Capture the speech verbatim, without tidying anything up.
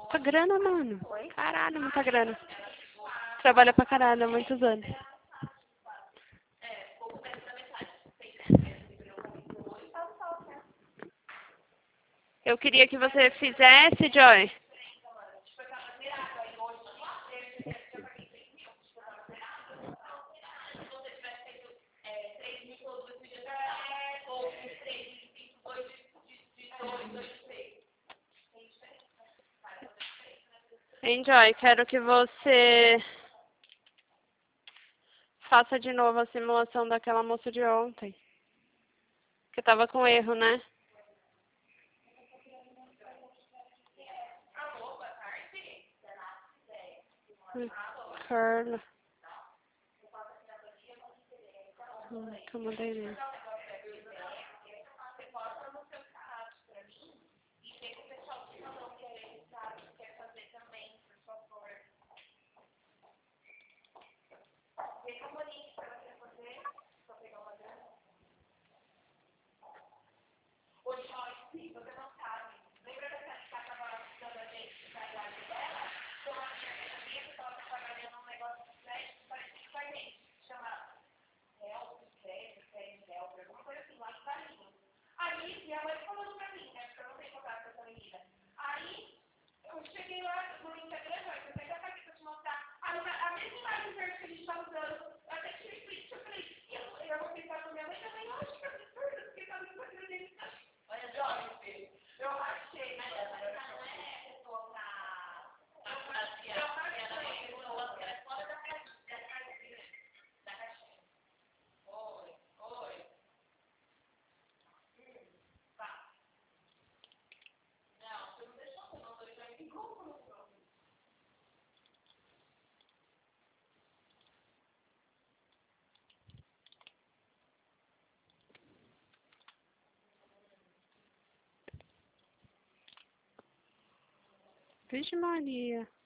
Muita grana, mano. Oi? Caralho, muita grana. Trabalha pra caralho há muitos anos. Eu queria que você fizesse, Joy. Hein, Joy, quero que você faça de novo a simulação daquela moça de ontem. Que tava com erro, né? Carla. Hum, que eu mandei mesmo. Vixe Maria.